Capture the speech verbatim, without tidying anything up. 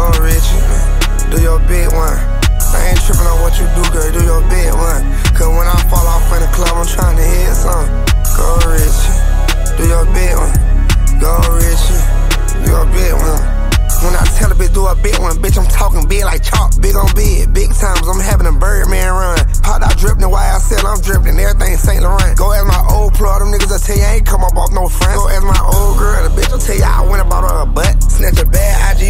Richie, do your big one. I ain't tripping on what you do, girl, do your big one. Cause when I fall off in the club, I'm trying to hit some. Go Richie, do your big one. Go Richie, do your big one. When I tell a bitch do a big one, bitch, I'm talking big like chalk, big on big. Big times, I'm having a Birdman run. Popped out dripping, why I said I'm dripping, everything Saint Laurent. Go ask my old plug, them niggas will tell you I ain't come up off no friends. Go ask my old girl, the bitch will tell you I went about her butt. Snatch a bad I G